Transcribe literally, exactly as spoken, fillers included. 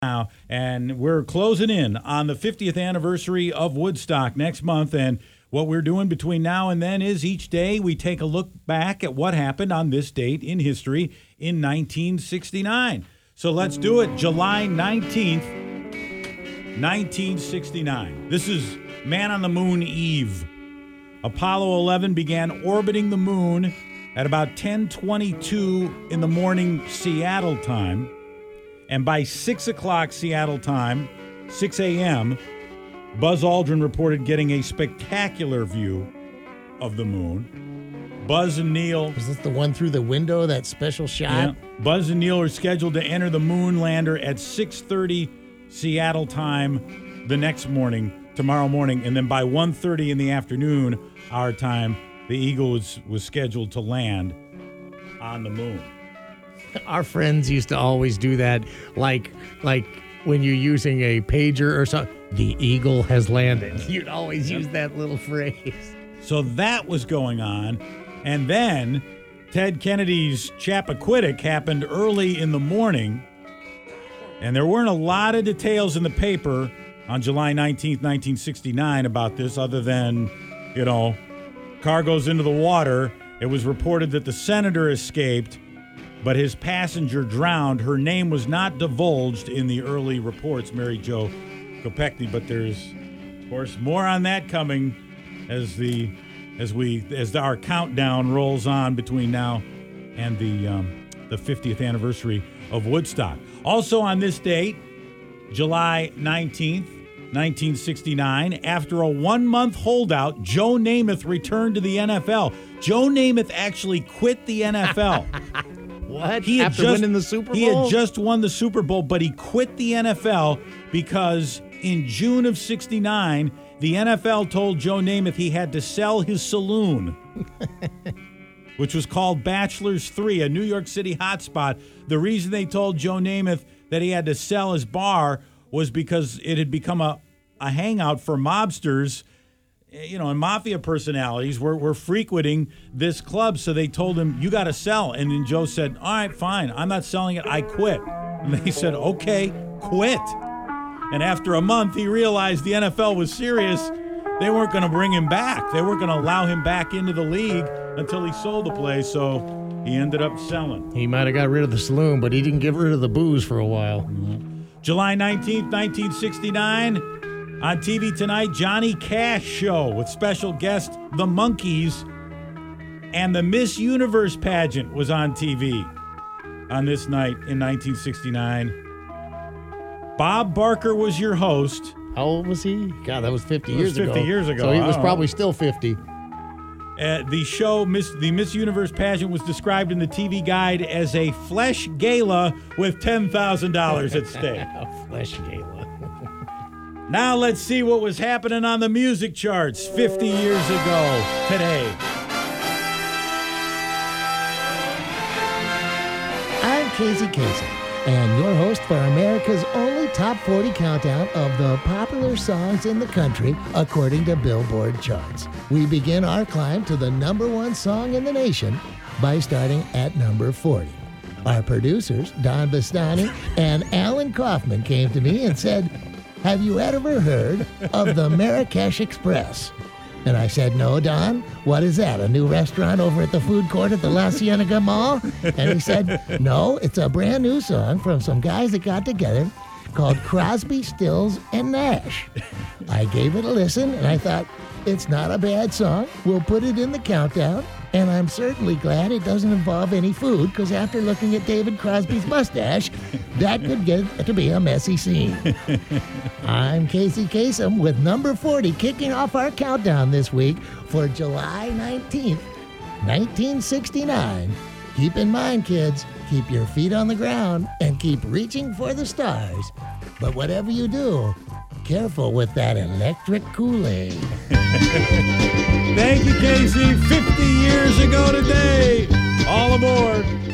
now, and we're closing in on the fiftieth anniversary of Woodstock next month, and what we're doing between now and then is each day we take a look back at what happened on this date in history in nineteen sixty-nine. So let's do it. July nineteenth, nineteen sixty-nine. This is Man on the Moon Eve. Apollo eleven began orbiting the moon at about ten twenty-two in the morning Seattle time. And by six o'clock Seattle time, six a.m., Buzz Aldrin reported getting a spectacular view of the moon. Buzz and Neil... Was this the one through the window, that special shot? Yeah. Buzz and Neil are scheduled to enter the moon lander at six thirty Seattle time the next morning, tomorrow morning. And then by one thirty in the afternoon, our time, the Eagle was, was scheduled to land on the moon. Our friends used to always do that, like like when you're using a pager or something. The Eagle has landed. You'd always use that little phrase. So that was going on. And then Ted Kennedy's Chappaquiddick happened early in the morning. And there weren't a lot of details in the paper on July nineteenth, nineteen sixty-nine about this other than, you know, car goes into the water. It was reported that the senator escaped, but his passenger drowned. Her name was not divulged in the early reports, Mary Jo Kopechne, but there's, of course, more on that coming as the as we as our countdown rolls on between now and the um, the fiftieth anniversary of Woodstock. Also on this date, July nineteenth, nineteen sixty-nine, after a one-month holdout, Joe Namath returned to the N F L. Joe Namath actually quit the N F L. What? He had After just, winning the Super Bowl? He had just won the Super Bowl, but he quit the N F L because in June of sixty-nine, the N F L told Joe Namath he had to sell his saloon, which was called Bachelor's three, a New York City hotspot. The reason they told Joe Namath that he had to sell his bar was because it had become a, a hangout for mobsters, you know, and mafia personalities were, were frequenting this club. So they told him, you got to sell. And then Joe said, all right, fine. I'm not selling it. I quit. And they said, okay, quit. And after a month, he realized the N F L was serious. They weren't going to bring him back. They weren't going to allow him back into the league until he sold the place. So he ended up selling. He might have got rid of the saloon, but he didn't get rid of the booze for a while. Mm-hmm. July nineteenth, nineteen sixty-nine. On T V tonight, Johnny Cash Show with special guest The Monkees. And the Miss Universe pageant was on T V on this night in nineteen sixty-nine. Bob Barker was your host. How old was he? God, that was fifty It years was fifty ago. years ago. So he was Oh. probably still fifty. Uh, the show, Miss, the Miss Universe pageant, was described in the T V guide as a flesh gala with ten thousand dollars at stake. A flesh gala. Now let's see what was happening on the music charts fifty years ago today. I'm Casey Kasem, and your host for America's only top forty countdown of the popular songs in the country according to Billboard charts. We begin our climb to the number one song in the nation by starting at number forty. Our producers, Don Bastani and Alan Kaufman, came to me and said, have you ever heard of the Marrakesh Express? And I said, no, Don, what is that, a new restaurant over at the food court at the La Cienega Mall? And he said, no, it's a brand new song from some guys that got together called Crosby, Stills, and Nash. I gave it a listen, and I thought, it's not a bad song. We'll put it in the countdown. And I'm certainly glad it doesn't involve any food, because after looking at David Crosby's mustache, that could get to be a messy scene. I'm Casey Kasem with number forty kicking off our countdown this week for July nineteenth, nineteen sixty-nine. Keep in mind, kids, keep your feet on the ground and keep reaching for the stars. But whatever you do, careful with that electric Kool-Aid. Thank you, Casey. fifty years ago today. All aboard.